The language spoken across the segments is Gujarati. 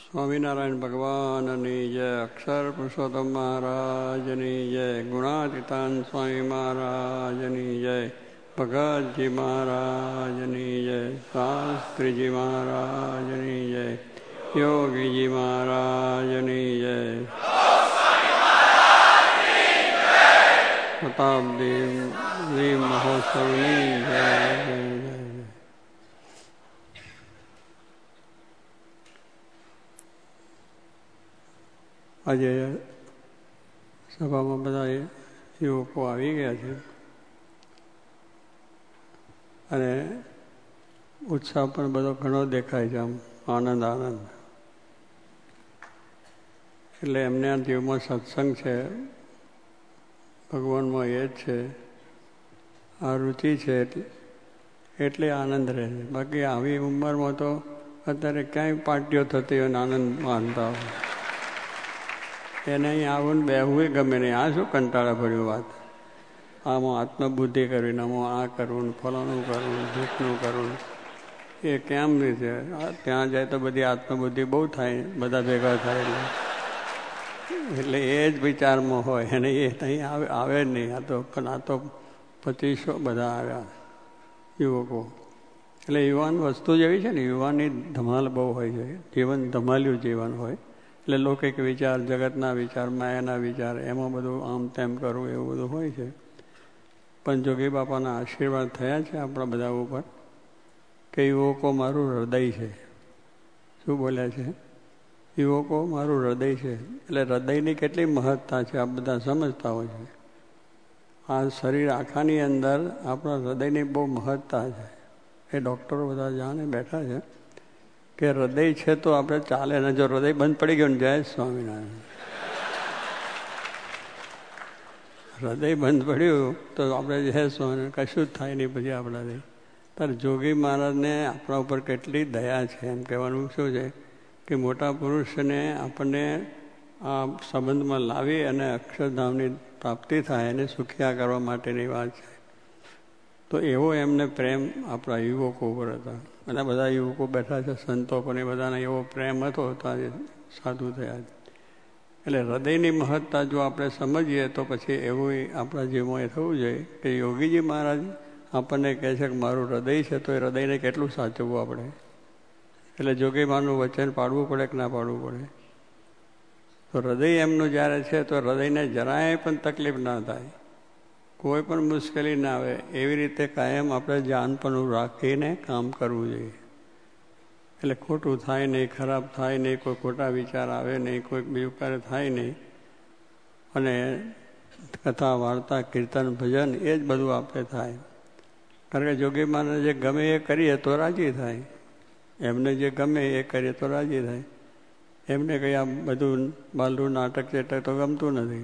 સ્વામિનારાયણ ભગવાનની જય, અક્ષર પુરુષોત્તમ મહારાજની જય, ગુણાતીતાન સ્વામી મહારાજની જય, ભગતજી મહારાજની જય, શાસ્ત્રીજી મહારાજની જય, યોગીજી મહારાજની જય, શતાબ્દી મહોત્સવની જય. આજે સભામાં બધા યુવકો આવી ગયા છે અને ઉત્સાહ પણ બધો ઘણો દેખાય છે, આમ આનંદ આનંદ. એટલે એમના જીવમાં સત્સંગ છે, ભગવાનમાં એ જ છે, આ રુચિ છે એટલે આનંદ રહે છે. બાકી આવી ઉંમરમાં તો અત્યારે ક્યાંય પાર્ટીઓ થતી હોય ને આનંદ માનતા હોય, એને અહીં આવું ને બેહવું ગમે નહીં. આ શું કંટાળા ભર્યું વાત, આમાં આત્મબુદ્ધિ કરવી, આમાં આ કરવું, ફલાણું કરવું, દુઃખનું કરવું, એ કેમ રીતે? ત્યાં જાય તો બધી આત્મબુદ્ધિ બહુ થાય, બધા ભેગા થાય એટલે એ જ વિચારમાં હોય અને એ અહીં આવે જ નહીં. પણ આ તો 2500 બધા આવ્યા યુવકો. એટલે યુવાન વસ્તુ જેવી છે ને, યુવાનની ધમાલ બહુ હોય છે, જીવન ધમાલ્યું જીવન હોય. એટલે લૌકિક વિચાર, જગતના વિચાર, માયાના વિચાર, એમાં બધું આમ તેમ કરવું એવું બધું હોય છે. પણ જોગી બાપાના આશીર્વાદ થયા છે આપણા બધા ઉપર કે યુવકો મારું હૃદય છે. શું બોલ્યા છે? યુવકો મારું હૃદય છે. એટલે હૃદયની કેટલી મહત્તા છે આ બધા સમજતા હોય છે. આ શરીર આખાની અંદર આપણા હૃદયની બહુ મહત્તા છે. એ ડૉક્ટરો બધા જાણે બેઠા છે કે હૃદય છે તો આપણે ચાલે ને, જો હૃદય બંધ પડી ગયું ને, જય સ્વામિનારાયણ, હૃદય બંધ પડ્યું તો આપણે જય સ્વામિનારાયણ, કશું જ થાય નહીં પછી આપણાથી. ત્યારે જોગી મહારાજને આપણા ઉપર કેટલી દયા છે એમ કહેવાનું શું છે કે મોટા પુરુષને આપણને આ સંબંધમાં લાવી અને અક્ષરધામની પ્રાપ્તિ થાય એને સુખિયા કરવા માટેની વાત છે. તો એવો એમને પ્રેમ આપણા યુવકો ઉપર હતા. અને બધા યુવકો બેઠા છે, સંતો પણ એ બધાને એવો પ્રેમ હતો, સાધુ થયા. એટલે હૃદયની મહત્તા જો આપણે સમજીએ તો પછી એવું આપણા જીવનમાં એ થવું જોઈએ કે યોગીજી મહારાજ આપણને કહે છે કે મારું હૃદય છે, તો એ હૃદયને કેટલું સાચવવું આપણે. એટલે જોગી મહારાજનું વચન પાડવું પડે કે ના પાડવું પડે? તો હૃદય એમનું જ્યારે છે તો હૃદયને જરાય પણ તકલીફ ના થાય, કોઈ પણ મુશ્કેલી ના આવે, એવી રીતે કાયમ આપણે જાનપણું રાખીને કામ કરવું જોઈએ. એટલે ખોટું થાય નહીં, ખરાબ થાય નહીં, કોઈ ખોટા વિચાર આવે નહીં, કોઈ બીજું કાર્ય થાય નહીં. અને કથા, વાર્તા, કીર્તન, ભજન એ જ બધું આપણે થાય. કારણ કે જોગી મહારાજને જે ગમે એ કરીએ તો રાજી થાય, એમને જે ગમે એ કરીએ તો રાજી થાય. એમને કંઈ આ બધું બાલરું નાટક ચેટક તો ગમતું નથી.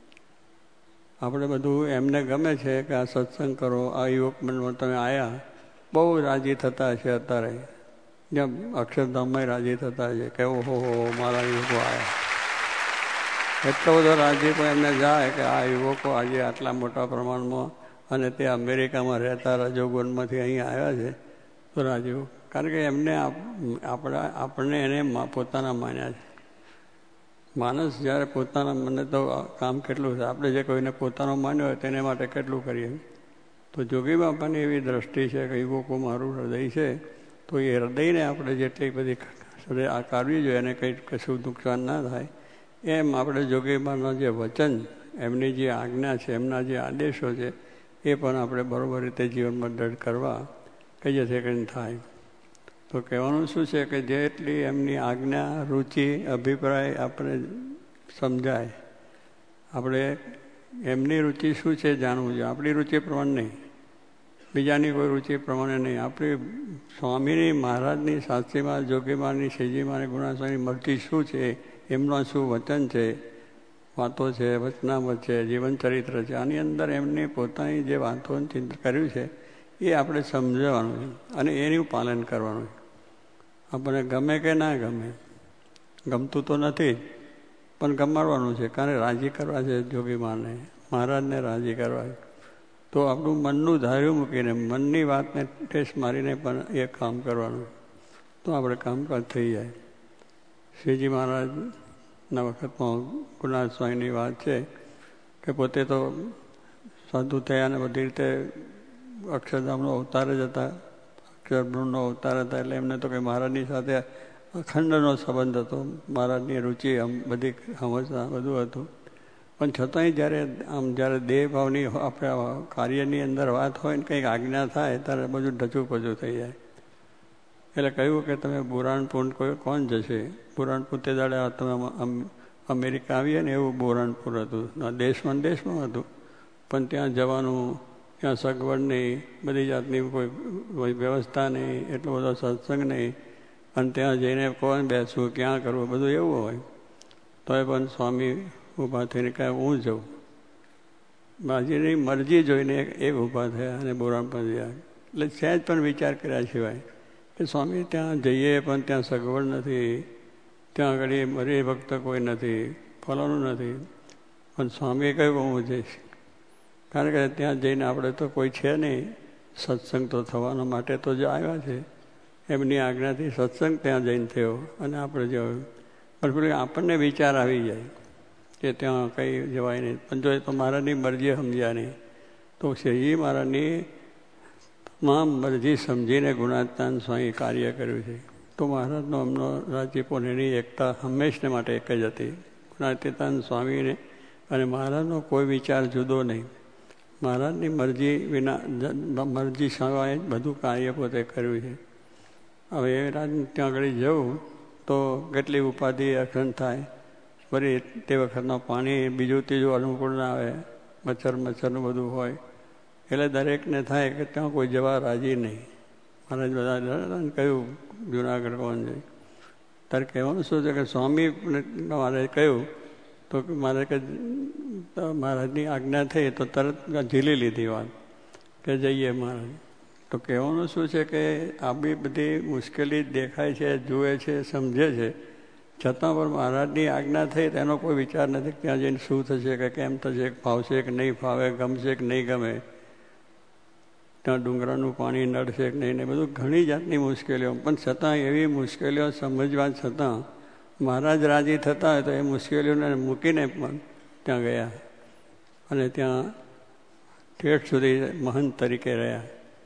આપણે બધું એમને ગમે છે કે આ સત્સંગ કરો, આ યુવક મંડળમાં તમે આવ્યા, બહુ રાજી થતા છે. અત્યારે જેમ અક્ષરધામમાં રાજી થતા છે કે ઓહો મારા યુવકો આવ્યા, એટલો બધો રાજી પણ એમને જાય કે આ યુવકો આજે આટલા મોટા પ્રમાણમાં અને તે અમેરિકામાં રહેતા રજોગુણમાંથી અહીં આવ્યા છે તો રાજી. કારણ કે એમને આપણને એને પોતાના માન્યા છે. માણસ જ્યારે પોતાના મને તો કામ કેટલું છે, આપણે જે કોઈને પોતાનો માન્યો હોય તેને માટે કેટલું કરીએ. તો જોગી બાપાની એવી દ્રષ્ટિ છે કે યુવકો મારું હૃદય છે, તો એ હૃદયને આપણે જેટલી બધી આ કાઢવી જોઈએ અને કંઈ કશું નુકસાન ના થાય એમ આપણે જોગી બાપાના જે વચન, એમની જે આજ્ઞા છે, એમના જે આદેશો છે એ પણ આપણે બરાબર રીતે જીવનમાં દૃઢ કરવા કહીએ છીએ કે થાય. તો કહેવાનું શું છે કે જેટલી એમની આજ્ઞા, રુચિ, અભિપ્રાય આપણે સમજાય, આપણે એમની રુચિ શું છે જાણવું જોઈએ. આપણી રુચિ પ્રમાણે નહીં, બીજાની કોઈ રુચિ પ્રમાણે નહીં. આપણી સ્વામીની, મહારાજની, શાસ્ત્રીમાં, જોગીમાની, શ્રીજીમાની, ગુણાસ્વામીની મરજી શું છે, એમના શું વચન છે, વાતો છે, વચનામત છે, જીવનચરિત્ર છે, આની અંદર એમની પોતાની જે વાતોનું ચિંતન કર્યું છે એ આપણે સમજવાનું છે અને એનું પાલન કરવાનું છે. આપણને ગમે કે ના ગમે, ગમતું તો નથી જ, પણ ગમાડવાનું છે. કારણ રાજી કરવા છે જોગી માને, મહારાજને રાજી કરવા છે. તો આપણું મનનું ધાર્યું મૂકીને, મનની વાતને ઠેસ મારીને પણ એ કામ કરવાનું, તો આપણે કામકાજ થઈ જાય. શ્રીજી મહારાજના વખતમાં ગુરુનાથ સ્વામીની વાત છે કે પોતે તો સાધુ થયા અને બધી રીતે અક્ષરધામનો અવતાર જ હતા, અક્ષરબ્રહ્મનો અવતાર હતા. એટલે એમને તો કંઈ મહારાજની સાથે અખંડનો સંબંધ હતો. મહારાજની રુચિ બધી સમજતા બધું હતું. પણ છતાંય જ્યારે દેહભાવની આપણે કાર્યની અંદર વાત હોય ને કંઈક આજ્ઞા થાય ત્યારે બધું ઢચું-પચું થઈ જાય. એટલે કહ્યું કે તમે બુરાનપુર કોણ જશે? બુરાનપુર તે દાડે તમે અમેરિકા આવીએ ને એવું બુરાનપુર હતું. દેશમાં હતું, પણ ત્યાં જવાનું, ત્યાં સગવડ નહીં, બધી જાતની કોઈ વ્યવસ્થા નહીં, એટલો બધો સત્સંગ નહીં, અને ત્યાં જઈને કોણ બેસવું, ક્યાં કરવું, બધું એવું હોય. તો એ પણ સ્વામી ઊભા થઈને કહે હું જાઉં. બાજીની મરજી જોઈને એ ઊભા થયા અને બુરાનપુર ગયા. એટલે સહેજ પણ વિચાર કર્યા સિવાય કે સ્વામી ત્યાં જઈએ પણ ત્યાં સગવડ નથી, ત્યાં આગળ મરી ભક્ત કોઈ નથી, ફલાણું નથી. પણ સ્વામીએ કહ્યું હું જઈશ, કારણ કે ત્યાં જઈને આપણે તો કોઈ છે નહીં, સત્સંગ તો થવાના માટે તો જ આવ્યા છે. એમની આજ્ઞાથી સત્સંગ ત્યાં જઈને થયો અને આપણે જવું. પણ આપણને વિચાર આવી જાય કે ત્યાં કંઈ જવાય નહીં. પણ જો તો મહારાજની મરજી સમજ્યા નહીં, તો શ્રીજી મહારાજની તમામ મરજી સમજીને ગુણાતીતાન સ્વામી કાર્ય કર્યું છે. તો મહારાજનો એમનો રાજીપો એની એકતા હંમેશને માટે એક જ હતી. ગુણાતીતાન સ્વામીને અને મહારાજનો કોઈ વિચાર જુદો નહીં. મહારાજની મરજી વિના, મરજી સિવાય બધું કાર્ય પોતે કર્યું છે. હવે એ રાજ ત્યાં આગળ જવું તો કેટલી ઉપાધિ અખંડ થાય. ફરી તે વખતનું પાણી બીજું ત્રીજું અનુકૂળ ના આવે, મચ્છરનું બધું હોય. એટલે દરેકને થાય કે ત્યાં કોઈ જવા રાજી નહીં. મહારાજ બધા કહ્યું જુનાગઢ કોણ જાય. તારે કહેવાનું શું છે કે સ્વામી મારે કહ્યું તો મારે કે મહારાજની આજ્ઞા થઈ તો તરત ઝીલી લીધી વાત કે જઈએ મહારાજ. તો કહેવાનું શું છે કે આ બધી મુશ્કેલી દેખાય છે, જુએ છે, સમજે છે, છતાં પણ મહારાજની આજ્ઞા થઈ તેનો કોઈ વિચાર નથી ત્યાં જઈને શું થશે, કે કેમ થશે, ફાવશે કે નહીં ફાવે, ગમશે કે નહીં ગમે, ત્યાં ડુંગરાનું પાણી નડશે કે નહીં, ને બધું ઘણી જાતની મુશ્કેલીઓ. પણ છતાં એવી મુશ્કેલીઓ સમજવા છતાં મહારાજ રાજી થતા હોય તો એ મુશ્કેલીઓને મૂકીને પણ ત્યાં ગયા અને ત્યાં ઠેઠ સુધી મહંત તરીકે રહ્યા.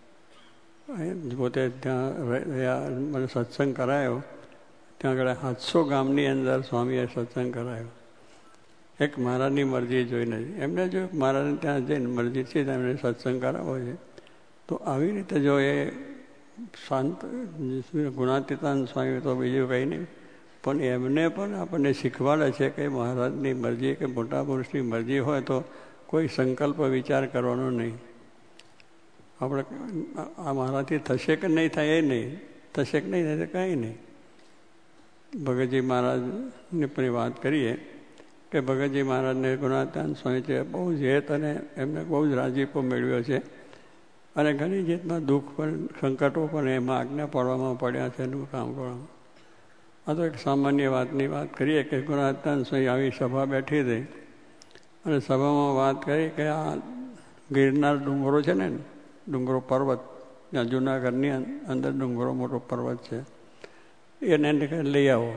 પોતે ત્યાં રહ્યા, મને સત્સંગ કરાયો. ત્યાં આગળ 700 ગામની અંદર સ્વામીએ સત્સંગ કરાયો. એક મહારાજની મરજી જોઈને એમને જો મહારાજને ત્યાં જઈને મરજી છે એમને સત્સંગ કરાવવો છે. તો આવી રીતે જો એ શાંત ગુણાતીતાન સ્વામી તો બીજું કંઈ નહીં, પણ એમને પણ આપણને શીખવાડે છે કે મહારાજની મરજી કે મોટા પુરુષની મરજી હોય તો કોઈ સંકલ્પ વિચાર કરવાનો નહીં. આપણે આ મારાથી થશે કે નહીં થાય એ નહીં, થશે કે નહીં થાય કાંઈ નહીં. ભગતજી મહારાજની પણ વાત કરીએ કે ભગતજી મહારાજને ગુણાતીતાન સ્વામી છે બહુ જ હેત અને એમને બહુ જ રાજીપો મેળવ્યો છે. અને ઘણી જાતના દુઃખ પણ, સંકટો પણ એમાં આજ્ઞા પાડવામાં પડ્યા છે એનું કામ કરવામાં. આ તો એક સામાન્ય વાતની વાત કરીએ કે ગુણાતીતાન સ્વામી આવી સભા બેઠી હતી અને સભામાં વાત કરી કે આ ગિરનાર ડુંગરો છે ને, ડુંગરો પર્વત, ત્યાં જૂનાગઢની અંદર ડુંગરો મોટો પર્વત છે, એને લઈ આવો.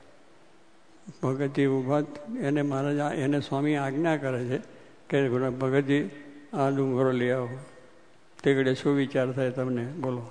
ભગતજી ઊભા, એને મહારાજ એને સ્વામી આજ્ઞા કરે છે કે ભગતજી આ ડુંગરો લઈ આવો. તે ઘડે શું વિચાર થાય તમને બોલો?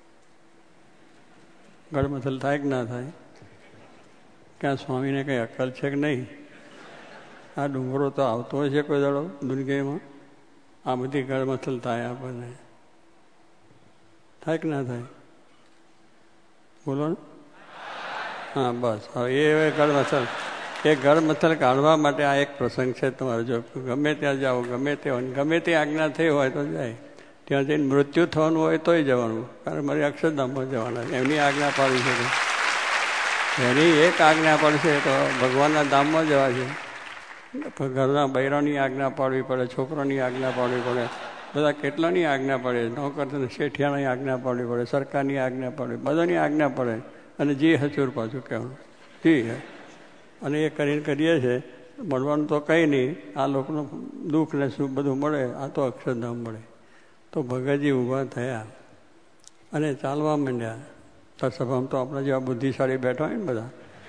ગળમથલ થાય કે ના થાય? ક્યાં સ્વામીને કંઈ અક્કલ છે કે નહીં? આ ડુંગરો તો આવતો હોય છે કોઈ દાડો દુનિયામાં, આ બધી ગળમથલ થાય આપણને, થાય કે ના થાય? બોલો ને. હા બસ, હવે એ ગળમથલ, એ ગળમથલ કાઢવા માટે આ એક પ્રસંગ છે તમારે. જો ગમે ત્યાં જાઓ, ગમે તે આજ્ઞા થઈ હોય તો જાય. ત્યાં જઈને મૃત્યુ થવાનું હોય તોય જવાનું, કારણ મારે અક્ષરધામમાં જવાના, એમની આજ્ઞા પાડી છે. એની એક આજ્ઞા પડશે તો ભગવાનના ધામમાં જવા છે. ઘરના બૈરાની આજ્ઞા પાડવી પડે, છોકરાની આજ્ઞા પાડવી પડે, બધા કેટલાની આજ્ઞા પડે, નોકર શેઠિયાની આજ્ઞા પાડવી પડે, સરકારની આજ્ઞા પાડવી, બધાની આજ્ઞા પડે. અને જી હચુર પાછું કહેવાનું જી હે. અને એ કરીને કરીએ છીએ. મળવાનું તો કંઈ નહીં, આ લોકોનું દુઃખ ને સુખ બધું મળે, આ તો અક્ષરધામ મળે. તો ભગતજી ઊભા થયા અને ચાલવા માંડ્યા. તો સભામાં તો આપણા જેવા બુદ્ધિશાળી બેઠા હોય ને બધા,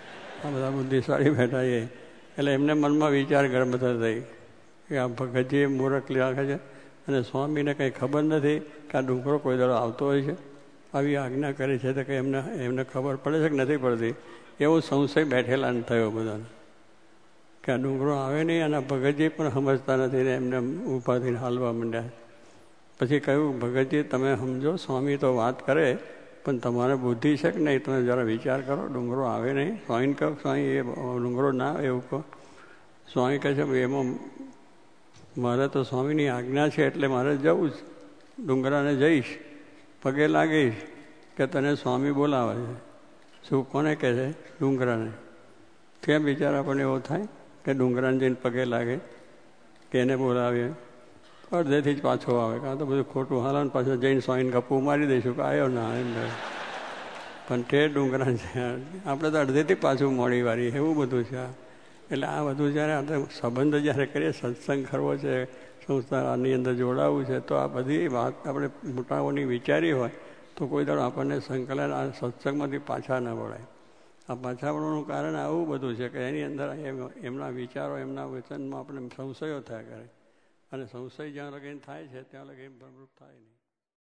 આ બધા બુદ્ધિશાળી બેઠા છે. એટલે એમને મનમાં વિચાર ગર્ભ થઈ કે આ ભગતજી મૂર્ખ રાખે છે અને સ્વામીને કંઈ ખબર નથી કે આ ડુંગરો કોઈ દાડો આવતો હોય છે, આવી આજ્ઞા કરી છે તો કે એમને ખબર પડે છે કે નથી પડતી, એવો સંશય બેઠેલા થયો બધાને કે આ ડુંગરો આવે નહીં અને ભગતજી પણ સમજતા નથી ને એમને ઊભા થઈને હાલવા માંડ્યા. પછી કહ્યું, ભગતજી તમે સમજો, સ્વામી તો વાત કરે પણ તમારે બુદ્ધિ છે કે નહીં, તમે જરા વિચાર કરો, ડુંગરો આવે નહીં. સ્વામીને કહો, સ્વામી એ ડુંગરો ના આવે એવું કહો. સ્વામી કહે છે એમાં મારે તો સ્વામીની આજ્ઞા છે એટલે મારે જવું જ, ડુંગરાને જઈશ, પગે લાગીશ કે તને સ્વામી બોલાવે છે. શું કોને કહે છે? ડુંગરાને. કેમ વિચાર આપણને એવો થાય કે ડુંગરાને જઈને પગે લાગે કે એને બોલાવીએ, અડધેથી જ પાછો આવે, કાં તો બધું ખોટું હાલન પાછળ જઈને સ્વામીને ગપ્પું મારી દઈશું કે આવ્યો ના એમ. પણ તે ડુંગરા છે આપણે તો અડધેથી પાછું મોડી વારી, એવું બધું છે. એટલે આ બધું જ્યારે આપણે સંબંધ જ્યારે કરીએ, સત્સંગ કરવો છે, સંસ્થાની અંદર જોડાવવું છે, તો આ બધી વાત આપણે મોટાઓની વિચારી હોય તો કોઈ દાડો આપણને સંકલન આ સત્સંગમાંથી પાછા ન વળાય. આ પાછા વળવાનું કારણ આવું બધું છે કે એની અંદર એમના વિચારો, એમના વચનમાં આપણે સંશયો થયા કરે અને સંશય જ્યાં લગીને થાય છે ત્યાં લગી પ્રવૃત્ત થાય નહીં.